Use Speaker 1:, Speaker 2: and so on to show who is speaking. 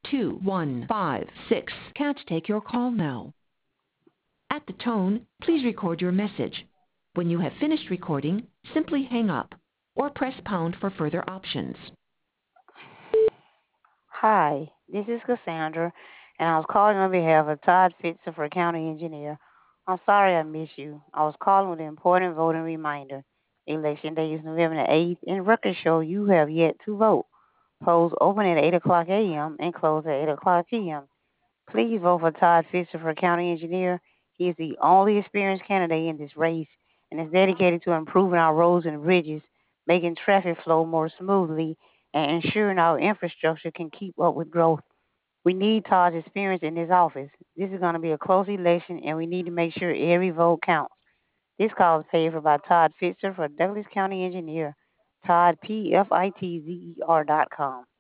Speaker 1: 2156 can't take your call now. At the tone, please record your message. When you have finished recording, simply hang up or press pound for further options.
Speaker 2: Hi, this is Cassandra, and I was calling on behalf of Todd Fitzer for County Engineer. I'm sorry I missed you. I was calling with an important voting reminder. Election day is November the 8th, and records show you have yet to vote. Polls open at 8 o'clock a.m. and close at 8 o'clock p.m. Please vote for Todd Fitzer for County Engineer. He is the only experienced candidate in this race and is dedicated to improving our roads and bridges, making traffic flow more smoothly, and ensuring our infrastructure can keep up with growth. We need Todd's experience in this office. This is going to be a close election, and we need to make sure every vote counts. This call is paid for by Todd Fitzer for Douglas County Engineer, Todd, PFITZER.com.